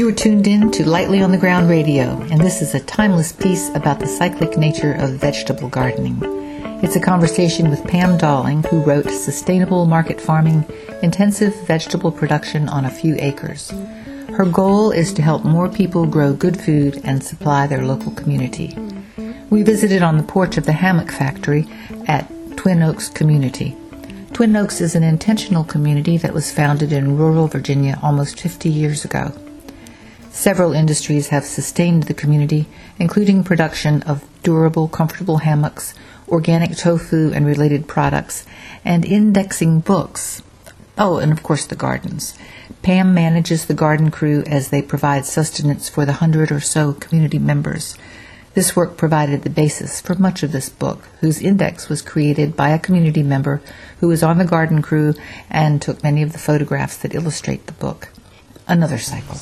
You're tuned in to Lightly on the Ground Radio, and this is a timeless piece about the cyclic nature of vegetable gardening. It's a conversation with Pam Dolling, who wrote Sustainable Market Farming, Intensive Vegetable Production on a Few Acres. Her goal is to help more people grow good food and supply their local community. We visited on the porch of the Hammock Factory at Twin Oaks Community. Twin Oaks is an intentional community that was founded in rural Virginia almost 50 years ago. Several industries have sustained the community, including production of durable, comfortable hammocks, organic tofu and related products, and indexing books. Oh, and of course the gardens. Pam manages the garden crew as they provide sustenance for the 100 or so community members. This work provided the basis for much of this book, whose index was created by a community member who was on the garden crew and took many of the photographs that illustrate the book. Another cycle.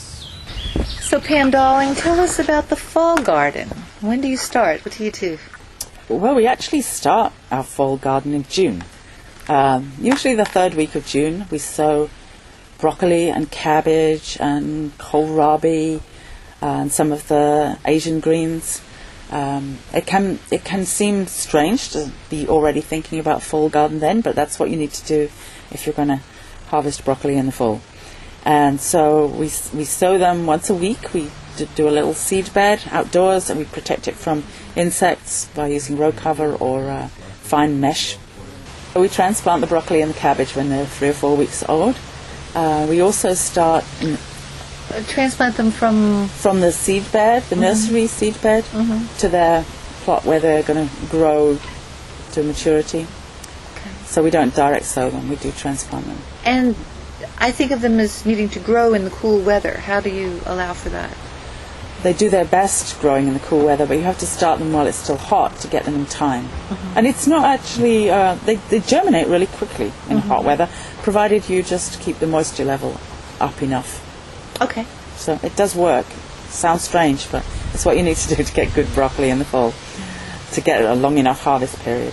So Pam Dolling, tell us about the fall garden. When do you start? What do you do? Well, we actually start our fall garden in June. Usually the third week of June, we sow broccoli and cabbage and kohlrabi and some of the Asian greens. It can seem strange to be already thinking about fall garden then, but that's what you need to do if you're going to harvest broccoli in the fall. And so we sow them once a week. We do a little seed bed outdoors, and we protect it from insects by using row cover or fine mesh. We transplant the broccoli and the cabbage when they're 3 or 4 weeks old. We also start transplant them from the seed bed, the nursery seed bed, to their plot where they're going to grow to maturity. Okay. So we don't direct sow them; we do transplant them. And I think of them as needing to grow in the cool weather. How do you allow for that? They do their best growing in the cool weather, but you have to start them while it's still hot to get them in time. And it's not actually, they germinate really quickly in hot weather, provided you just keep the moisture level up enough. Okay. So it does work. Sounds strange, but it's what you need to do to get good broccoli in the fall, to get a long enough harvest period.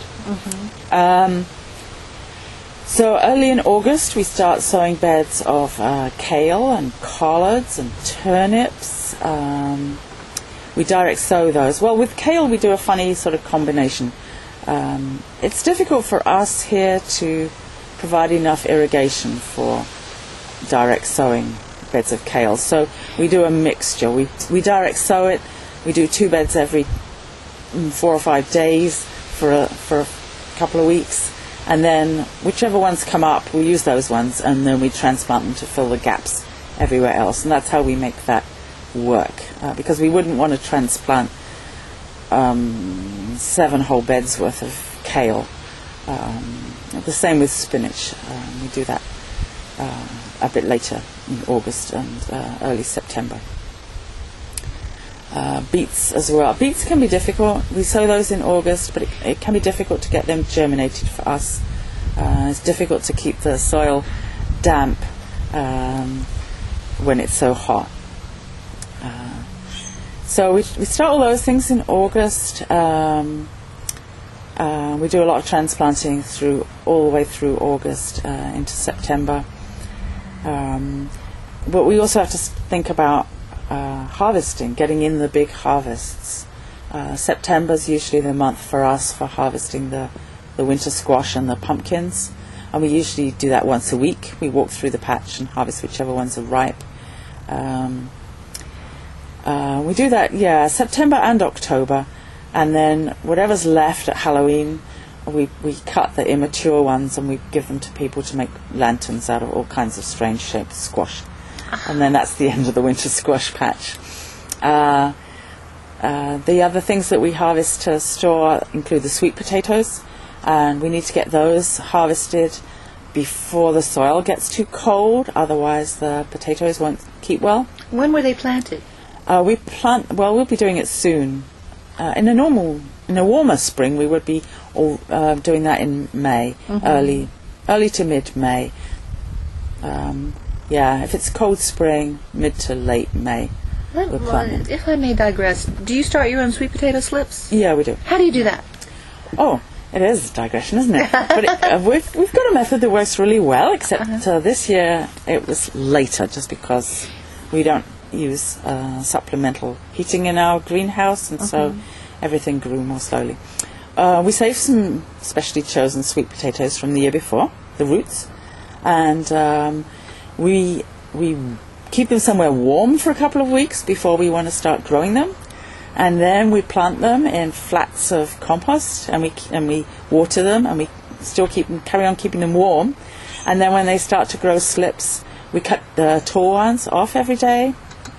So early in August, we start sowing beds of kale and collards and turnips. We direct sow those. Well, with kale, we do a funny sort of combination. It's difficult for us here to provide enough irrigation for direct sowing beds of kale. So we do a mixture. We direct sow it. We do 2 beds every 4 or 5 days for a couple of weeks. And then whichever ones come up, we use those ones, and then we transplant them to fill the gaps everywhere else. And that's how we make that work. Because we wouldn't want to transplant 7 whole beds worth of kale. The same with spinach. We do that a bit later in August and early September. Beets as well. Beets can be difficult. We sow those in August, but it can be difficult to get them germinated for us. It's difficult to keep the soil damp when it's so hot. So we start all those things in August. We do a lot of transplanting all the way through August into September. But we also have to think about harvesting, getting in the big harvests. September's usually the month for us for harvesting the winter squash and the pumpkins, and we usually do that once a week. We walk through the patch and harvest whichever ones are ripe. We do that, September and October, and then whatever's left at Halloween, we cut the immature ones and we give them to people to make lanterns out of all kinds of strange shaped squash. And then that's the end of the winter squash patch. The other things that we harvest to store include the sweet potatoes, and we need to get those harvested before the soil gets too cold, otherwise the potatoes won't keep well. When were they planted? We'll be doing it soon. In a warmer spring, we would be doing that in May, early to mid-May. If it's cold spring, mid to late May, we're planting. If I may digress, do you start your own sweet potato slips? Yeah, we do. How do you do that? Oh, it is a digression, isn't it? But we've got a method that works really well, except this year it was later, just because we don't use supplemental heating in our greenhouse, and so everything grew more slowly. We saved some specially chosen sweet potatoes from the year before, the roots, and we keep them somewhere warm for a couple of weeks before we want to start growing them, and then we plant them in flats of compost, and we water them, and we still carry on keeping them warm, and then when they start to grow slips, we cut the tall ones off every day.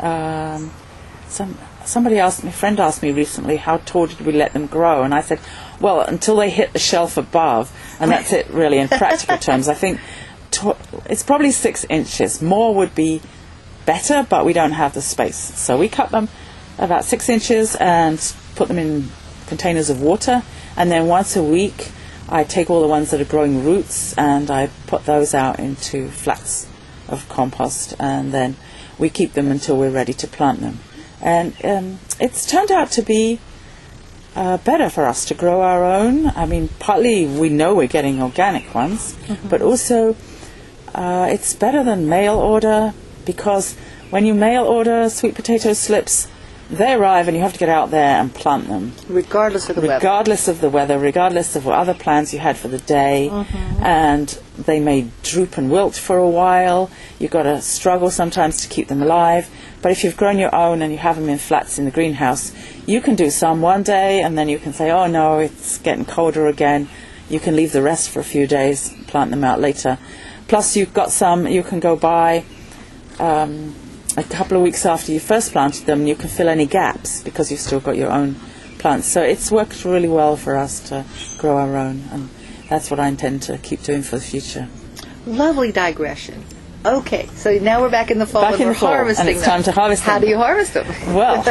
Somebody asked me, a friend asked me recently, how tall did we let them grow? And I said, well, until they hit the shelf above, and that's it really in practical terms. I think it's probably 6 inches. More would be better, but we don't have the space. So we cut them about 6 inches and put them in containers of water, and then once a week I take all the ones that are growing roots and I put those out into flats of compost, and then we keep them until we're ready to plant them. And it's turned out to be better for us to grow our own. I mean, partly we know we're getting organic ones, but also it's better than mail order, because when you mail order sweet potato slips, they arrive and you have to get out there and plant them. Regardless of the weather. Regardless of the weather, regardless of what other plans you had for the day. And they may droop and wilt for a while. You've got to struggle sometimes to keep them alive. But if you've grown your own and you have them in flats in the greenhouse, you can do some one day and then you can say, oh no, it's getting colder again. You can leave the rest for a few days, plant them out later. Plus you've got some you can go buy a couple of weeks after you first planted them. You can fill any gaps because you've still got your own plants. So it's worked really well for us to grow our own, and that's what I intend to keep doing for the future. Lovely digression. Okay, so now we're back in the fall, back in we're the fall, harvesting and it's them. time to harvest them. How do you harvest them? Well,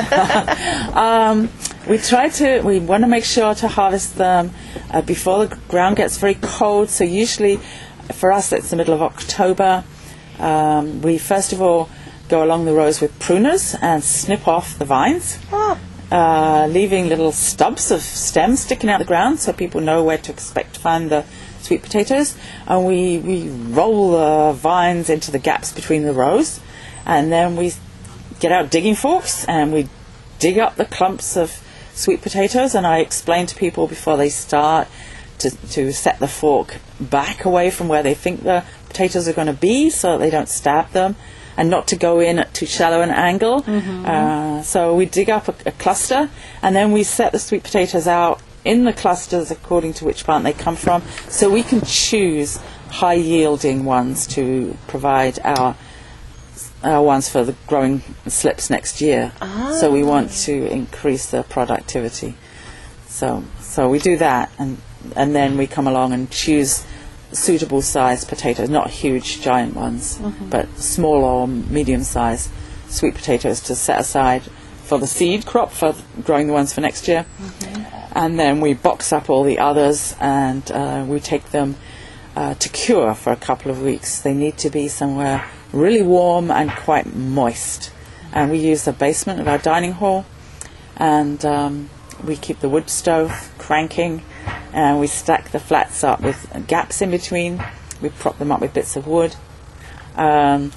we want to make sure to harvest them before the ground gets very cold. So usually for us it's the middle of October. We first of all go along the rows with pruners and snip off the vines, leaving little stubs of stems sticking out the ground so people know where to expect to find the sweet potatoes. And we roll the vines into the gaps between the rows, and then we get out digging forks and we dig up the clumps of sweet potatoes, and I explain to people before they start to set the fork back away from where they think the potatoes are going to be so that they don't stab them, and not to go in at too shallow an angle. So we dig up a cluster, and then we set the sweet potatoes out in the clusters according to which plant they come from, so we can choose high yielding ones to provide our ones for the growing slips next year. So we want to increase the productivity. So we do that, and then we come along and choose suitable sized potatoes, not huge giant ones, but small or medium sized sweet potatoes to set aside for the seed crop, for growing the ones for next year. And then we box up all the others, and we take them to cure for a couple of weeks. They need to be somewhere really warm and quite moist, and we use the basement of our dining hall, and we keep the wood stove cranking, and we stack the flats up with gaps in between. We prop them up with bits of wood, and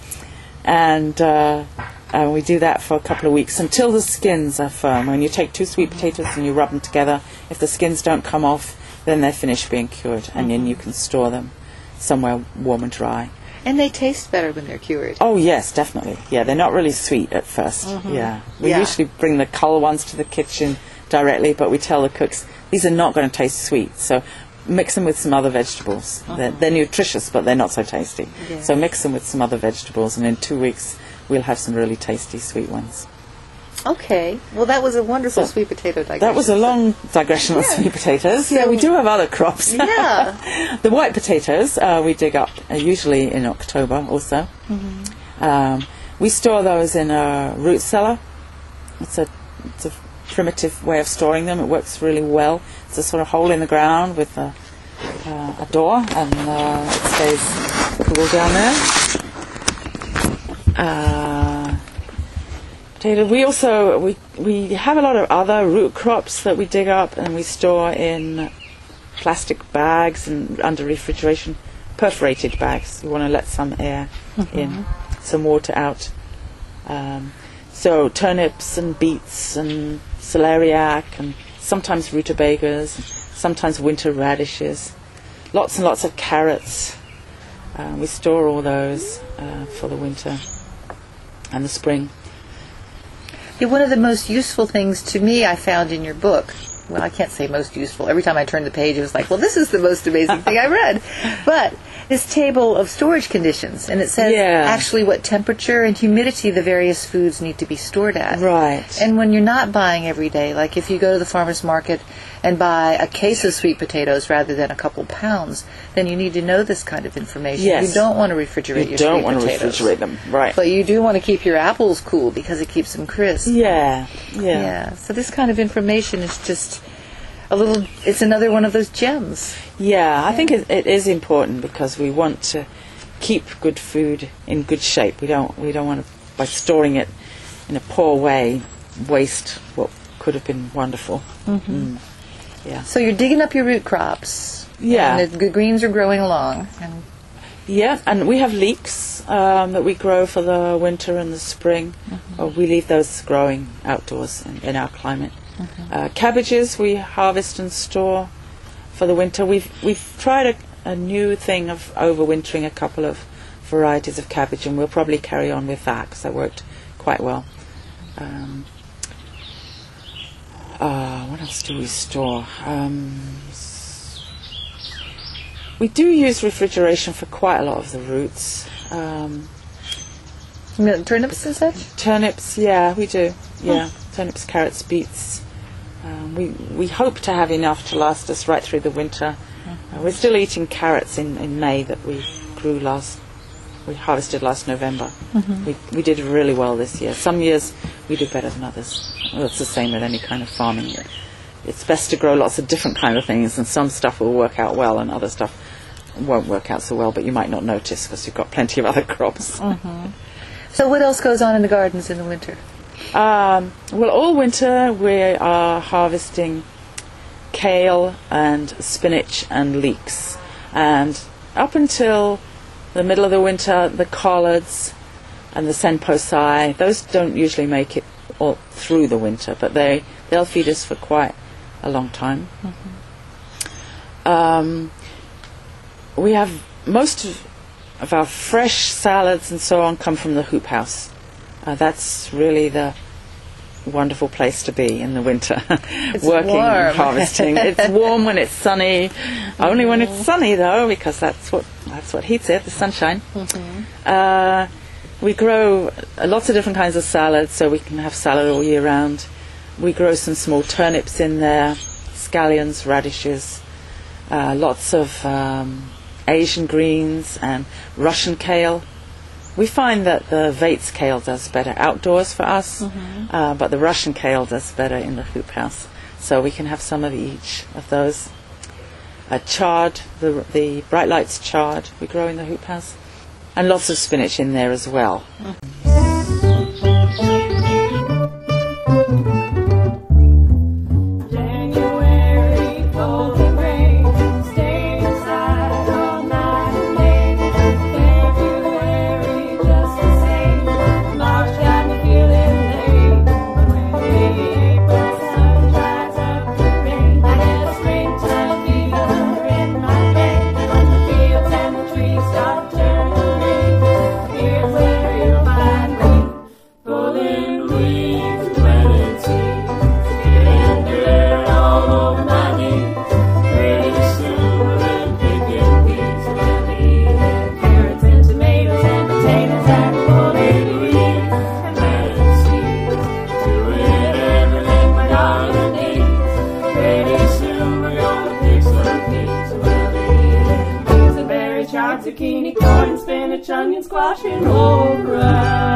we do that for a couple of weeks until the skins are firm. When you take 2 sweet potatoes and you rub them together, if the skins don't come off, then they're finished being cured, and then you can store them somewhere warm and dry. And they taste better when they're cured. Oh yes, definitely. Yeah, they're not really sweet at first. We usually bring the cull ones to the kitchen directly, but we tell the cooks these are not going to taste sweet, so mix them with some other vegetables. They're nutritious, but they're not so tasty. So mix them with some other vegetables, and in 2 weeks we'll have some really tasty sweet ones. Okay, well that was a wonderful sweet potato digression. That was a long digression on sweet potatoes. Yeah, we do have other crops. Yeah. The white potatoes we dig up usually in October also. We store those in a root cellar. It's a primitive way of storing them. It works really well. It's a sort of hole in the ground with a door, and it stays cool down there. We also we have a lot of other root crops that we dig up and we store in plastic bags and under refrigeration, perforated bags. We want to let some air in, some water out. So turnips and beets and celeriac and sometimes rutabagas, and sometimes winter radishes, lots and lots of carrots. We store all those for the winter and the spring. Yeah, one of the most useful things to me I found in your book, well, I can't say most useful. Every time I turned the page, it was like, well, this is the most amazing thing I read. But this table of storage conditions, and it says actually what temperature and humidity the various foods need to be stored at. Right. And when you're not buying every day, like if you go to the farmer's market and buy a case of sweet potatoes rather than a couple pounds, then you need to know this kind of information. Yes. You don't want to refrigerate your sweet potatoes. You don't want to refrigerate them, right. But you do want to keep your apples cool because it keeps them crisp. Yeah. So this kind of information is just it's another one of those gems. Yeah, I think it is important because we want to keep good food in good shape. We don't want to, by storing it in a poor way, waste what could have been wonderful. Mm-hmm. Yeah. So you're digging up your root crops. Yeah. And the greens are growing along. And we have leeks that we grow for the winter and the spring. Mm-hmm. We leave those growing outdoors in our climate. Mm-hmm. Cabbages we harvest and store for the winter. We've tried a new thing of overwintering a couple of varieties of cabbage, and we'll probably carry on with that because that worked quite well. What else do we store? We do use refrigeration for quite a lot of the roots. Turnips and such? Turnips, yeah, we do. Yeah, turnips, carrots, beets. We hope to have enough to last us right through the winter. We're still eating carrots in May that we harvested last November. Mm-hmm. We did really well this year. Some years we do better than others. Well, it's the same with any kind of farming. It's best to grow lots of different kind of things, and some stuff will work out well and other stuff won't work out so well, but you might not notice because you've got plenty of other crops. Mm-hmm. So what else goes on in the gardens in the winter? Well, all winter we are harvesting kale and spinach and leeks, and up until the middle of the winter, the collards and the senposai, those don't usually make it all through the winter, but they'll feed us for quite a long time. Mm-hmm. We have most of our fresh salads and so on come from the hoop house. That's really the wonderful place to be in the winter. Working warm. and harvesting. It's warm when it's sunny. Only when it's sunny though, because that's what heats it, the sunshine. Mm-hmm. We grow lots of different kinds of salads, so we can have salad all year round. We grow some small turnips in there, scallions, radishes, lots of Asian greens and Russian kale. We find that the Vates kale does better outdoors for us, but the Russian kale does better in the hoop house. So we can have some of each of those. Chard, the Bright Lights chard we grow in the hoop house, and lots of spinach in there as well. Zucchini, corn, spinach, onion, squash, and okra.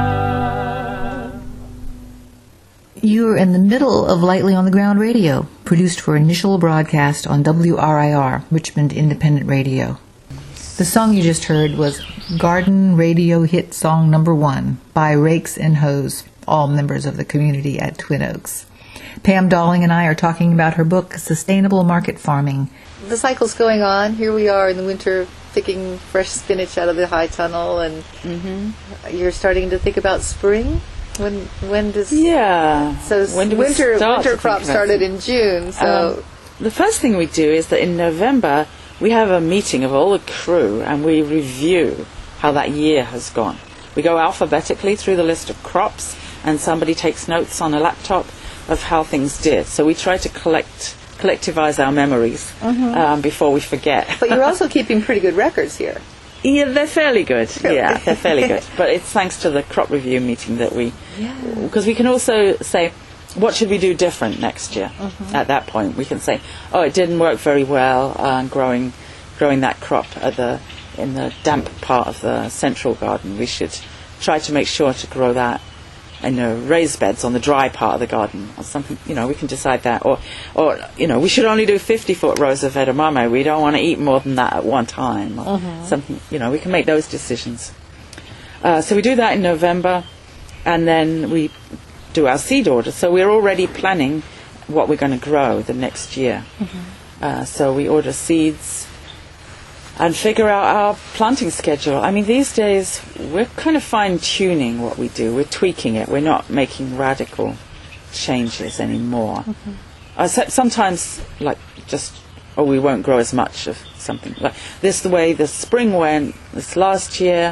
You're in the middle of Lightly on the Ground Radio, produced for initial broadcast on WRIR, Richmond Independent Radio. The song you just heard was Garden Radio Hit Song Number 1 by Rakes and Hoes, all members of the community at Twin Oaks. Pam Dolling and I are talking about her book, Sustainable Market Farming. The cycle's going on. Here we are in the winter picking fresh spinach out of the high tunnel, and you're starting to think about spring? When does So when do we winter start to crop think about started it? in June? So The first thing we do is that in November we have a meeting of all the crew and we review how that year has gone. We go alphabetically through the list of crops and somebody takes notes on a laptop of how things did. So we try to collectivize our memories before we forget. but you're also keeping pretty good records here. Yeah, they're fairly good. Yeah, they're fairly good. But it's thanks to the crop review meeting that because we can also say, what should we do different next year? At that point, we can say, oh, it didn't work very well growing that crop in the damp part of the central garden. We should try to make sure to grow that in raised beds on the dry part of the garden or something. We can decide that. Or we should only do 50-foot rows of edamame. We don't want to eat more than that at one time. Or something. We can make those decisions. So we do that in November, and then we do our seed order. So we're already planning what we're going to grow the next year. So we order seeds and figure out our planting schedule. I mean, these days we're kind of fine-tuning what we do. We're tweaking it. We're not making radical changes anymore. Sometimes, we won't grow as much of something. Like this, the way the spring went this last year,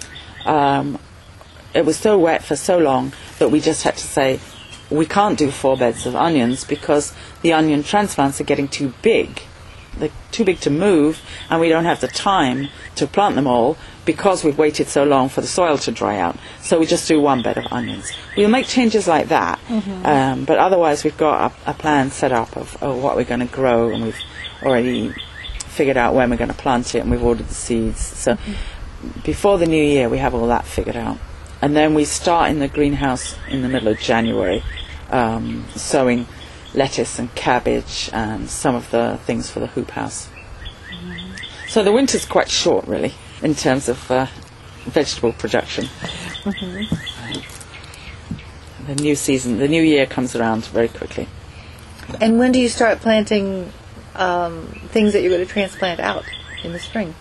it was so wet for so long that we just had to say, we can't do 4 beds of onions because the onion transplants are getting too big. They're too big to move, and we don't have the time to plant them all because we've waited so long for the soil to dry out. So we just do 1 bed of onions. We'll make changes like that, but otherwise we've got a plan set up of what we're going to grow, and we've already figured out when we're going to plant it, and we've ordered the seeds. So before the new year we have all that figured out. And then we start in the greenhouse in the middle of January, sowing lettuce and cabbage and some of the things for the hoop house. So the winter's quite short, really, in terms of vegetable production. The new season, the new year comes around very quickly. And when do you start planting things that you're going to transplant out in the spring?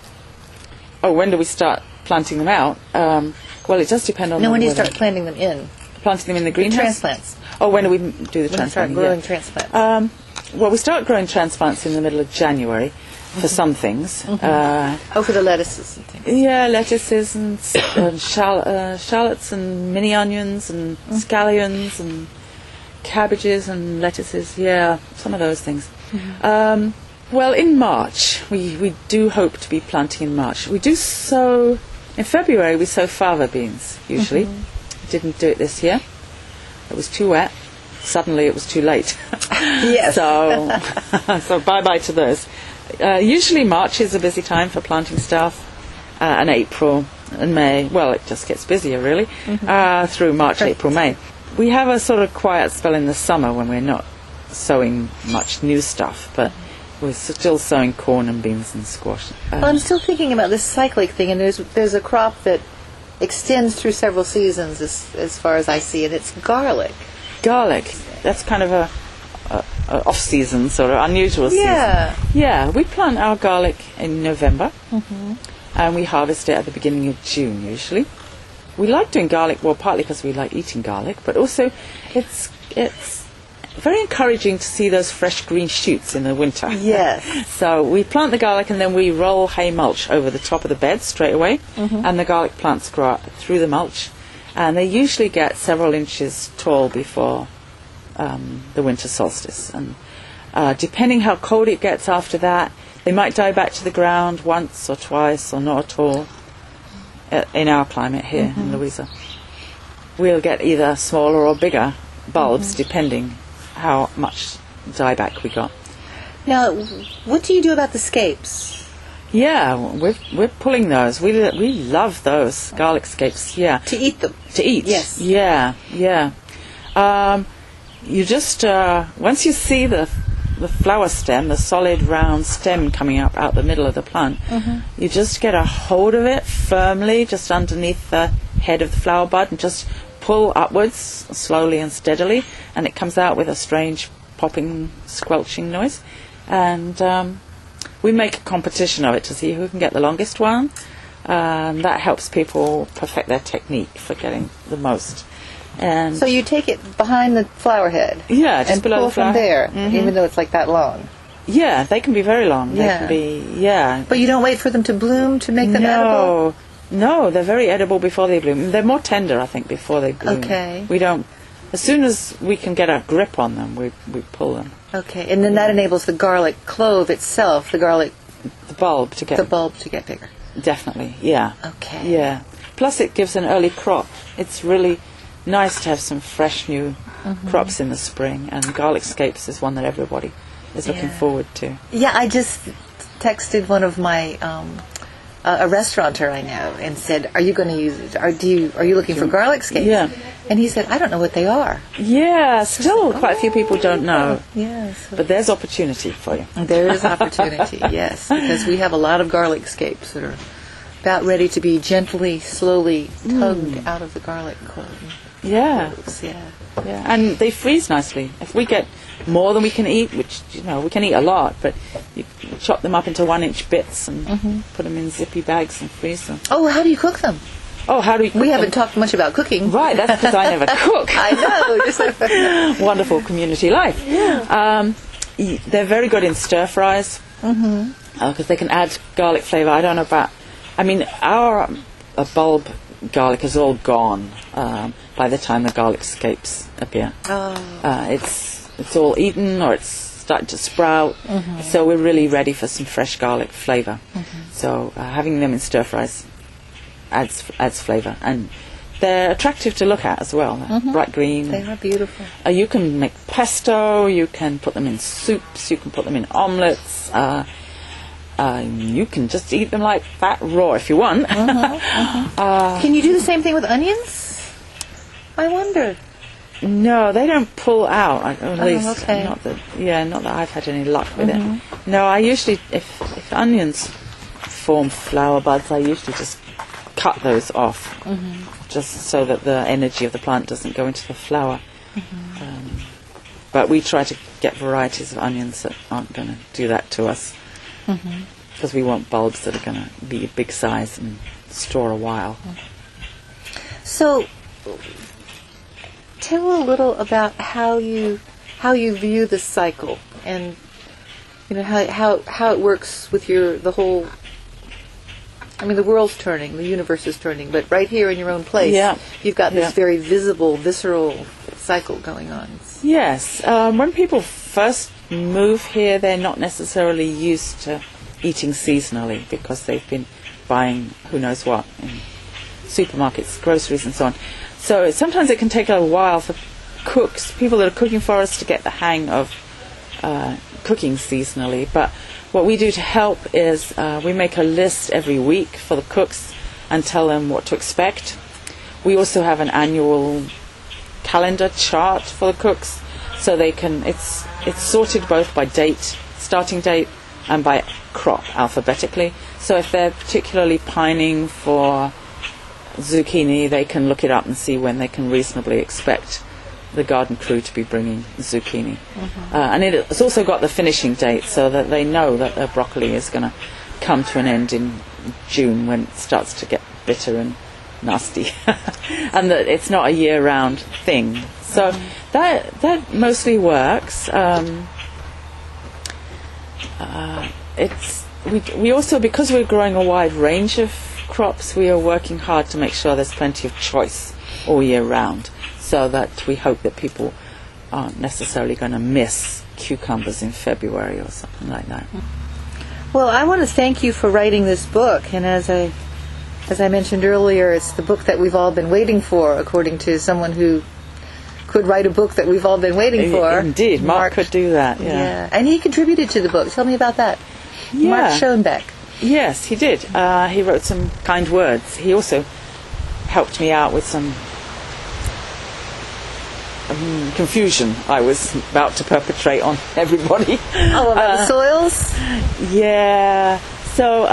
Oh, when do we start planting them out? Well, it does depend on... No, when do you start planting them in? Planting them in the greenhouse? Transplants. Oh, when do we do the transplanting? When you start growing transplants? Well, we start growing transplants in the middle of January for some things. For the lettuces and things. Yeah, lettuces and shallots and mini onions and scallions and cabbages and lettuces. Yeah, some of those things. Well, in March, we do hope to be planting in March. We do sow... In February, we sow fava beans, usually. Didn't do it this year. It was too wet. Suddenly it was too late. Yes. So bye-bye to those. Usually March is a busy time for planting stuff, and April and May. Well, it just gets busier, really, through March, April, May. We have a sort of quiet spell in the summer when we're not sowing much new stuff, but we're still sowing corn and beans and squash. Well, I'm still thinking about this cyclic thing, and there's a crop that extends through several seasons as far as I see it. It's garlic. Garlic. That's kind of a off-season, sort of unusual season. Yeah, we plant our garlic in November, and we harvest it at the beginning of June, usually. We like doing garlic, well, partly because we like eating garlic, but also it's very encouraging to see those fresh green shoots in the winter. Yes. So we plant the garlic and then we roll hay mulch over the top of the bed straight away, and the garlic plants grow up through the mulch, and they usually get several inches tall before the winter solstice. And depending how cold it gets after that, they might die back to the ground once or twice or not at all. In our climate here in Louisa, we'll get either smaller or bigger bulbs depending how much dieback we got. Now, what do you do about the scapes? Yeah, we're pulling those. We love those garlic scapes. Yeah, To eat them. to eat. Yes. Yeah. You just once you see the flower stem, the solid round stem coming up out the middle of the plant, you just get a hold of it firmly just underneath the head of the flower bud and just pull upwards slowly and steadily, and it comes out with a strange popping, squelching noise. And we make a competition of it to see who can get the longest one. That helps people perfect their technique for getting the most And So you take it behind the flower head. yeah, just And below pull the flower. from there, even though it's like that long. Yeah, they can be very long. They Yeah. can be, yeah. But you don't wait for them to bloom to make them edible? No, they're very edible before they bloom. They're more tender, I think, before they bloom. Okay. We don't, as soon as we can get a grip on them, we pull them. Okay, and then that enables the garlic clove itself, the bulb to get bulb to get bigger. definitely, yeah. Okay. Yeah. Plus it gives an early crop. It's really nice to have some fresh new crops in the spring, and garlic scapes is one that everybody is looking Yeah. forward to. Yeah, I just texted one of my a restaurateur I know and said, "Are you going to use it? Are you looking for garlic scapes?" Yeah. And he said, "I don't know what they are." Yeah, still quite a few people don't know. Yes. But there's opportunity for you. There is opportunity, yes, because we have a lot of garlic scapes that are about ready to be gently, slowly tugged out of the garlic clove. Yeah. Yeah. Yeah, and they freeze nicely. If we get more than we can eat, which, we can eat a lot, but you chop them up into 1-inch bits and put them in zippy bags and freeze them. Oh, how do you cook them? Oh, how do we cook We them? haven't talked much about cooking. Right, that's because I never cook. I know. Just like Wonderful community life. Yeah. They're very good in stir fries because they can add garlic flavour. I don't know about... I mean, our bulb garlic is all gone by the time the garlic scapes appear. It's all eaten or it's starting to sprout, so we're really ready for some fresh garlic flavour. So having them in stir fries adds flavour, and they're attractive to look at as well. They're bright green. they are beautiful. You can make pesto, you can put them in soups, you can put them in omelettes, you can just eat them like that raw if you want. Can you do the same thing with onions? I wonder. No, they don't pull out. At least okay. not that I've had any luck with it. No, I usually, if onions form flower buds, I usually just cut those off, just so that the energy of the plant doesn't go into the flower. But we try to get varieties of onions that aren't going to do that to us, because we want bulbs that are going to be a big size and store a while. So, tell a little about how you view the cycle, and how it works with the whole. I mean, the world's turning, the universe is turning, but right here in your own place, you've got this very visible, visceral cycle going on. Yes. When people first move here, they're not necessarily used to eating seasonally because they've been buying who knows what in supermarkets, groceries and so on. So sometimes it can take a while for people that are cooking for us to get the hang of cooking seasonally. But what we do to help is we make a list every week for the cooks and tell them what to expect. We also have an annual calendar chart for the cooks, so they can. It's sorted both by date, starting date, and by crop alphabetically. So if they're particularly pining for zucchini, they can look it up and see when they can reasonably expect the garden crew to be bringing zucchini. And it's also got the finishing date, so that they know that their broccoli is going to come to an end in June, when it starts to get bitter and nasty, and that it's not a year-round thing. So that mostly works. We also, because we're growing a wide range of crops, we are working hard to make sure there's plenty of choice all year round, so that we hope that people aren't necessarily going to miss cucumbers in February or something like that. Well, I want to thank you for writing this book, and as I mentioned earlier, it's the book that we've all been waiting for, according to someone who could write a book that we've all been waiting for. Indeed, Mark could do that. Yeah, and he contributed to the book. Tell me about that. Yeah. Mark Schoenbeck. Yes, he did. He wrote some kind words. He also helped me out with some confusion I was about to perpetrate on everybody. Oh, about the soils? Yeah. So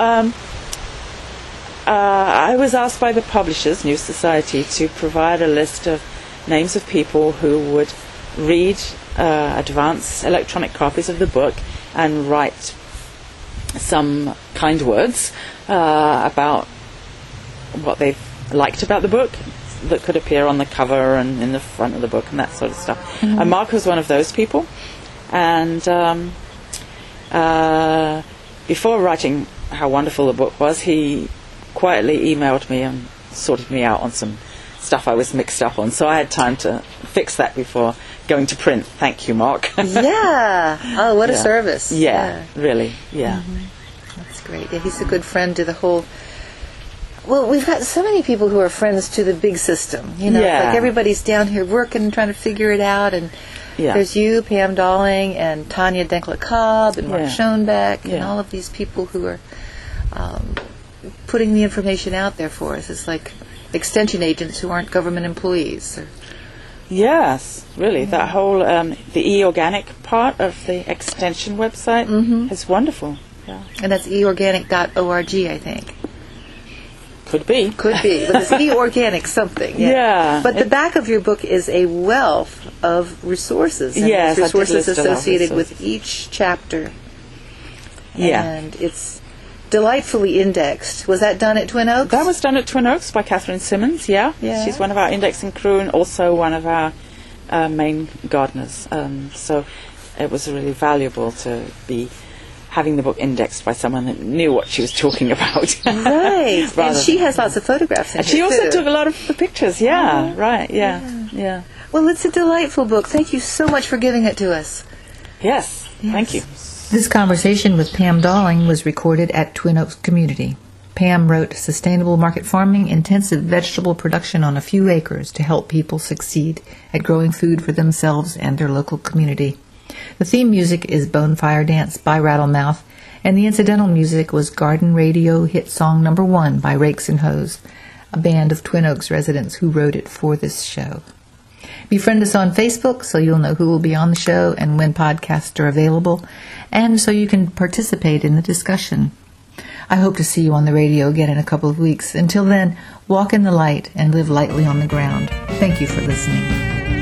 I was asked by the publishers, New Society, to provide a list of names of people who would read advanced electronic copies of the book and write some kind words about what they liked about the book, that could appear on the cover and in the front of the book and that sort of stuff. And Mark was one of those people. And before writing how wonderful the book was, he quietly emailed me and sorted me out on some stuff I was mixed up on. So I had time to fix that before going to print. Thank you, Mark. Yeah. Oh, what a service. Yeah, really. Yeah. That's great. Yeah, he's a good friend to the whole... Well, we've got so many people who are friends to the big system. You know, Yeah. like everybody's down here working and trying to figure it out. And there's you, Pam Dolling, and Tanya Denkla-Cobb, and Mark Schoenbeck, and all of these people who are putting the information out there for us. It's like extension agents who aren't government employees. Yes, really. That whole, the e-organic part of the extension website is wonderful. Yeah. And that's eorganic.org, I think. Could be. Could be. But it's eOrganic something. Yeah. But the back of your book is a wealth of resources. And Yes, there's resources I did list a lot of associated with resources. each chapter. Yeah. And it's delightfully indexed. Was that done at Twin Oaks? That was done at Twin Oaks by Catherine Simmons, yeah. She's one of our indexing crew and also one of our main gardeners. So it was really valuable to be having the book indexed by someone that knew what she was talking about. Right. And she has lots of photographs in And it, she also too. took a lot of the pictures, right, yeah. Well, it's a delightful book. Thank you so much for giving it to us. Yes, thank you. This conversation with Pam Dolling was recorded at Twin Oaks Community. Pam wrote Sustainable Market Farming, Intensive Vegetable Production on a Few Acres to Help People Succeed at Growing Food for Themselves and Their Local Community. The theme music is Bonefire Dance by Rattlemouth, and the incidental music was Garden Radio Hit Song No. 1 by Rakes and Hose, a band of Twin Oaks residents who wrote it for this show. Befriend us on Facebook so you'll know who will be on the show and when podcasts are available, and so you can participate in the discussion. I hope to see you on the radio again in a couple of weeks. Until then, walk in the light and live lightly on the ground. Thank you for listening.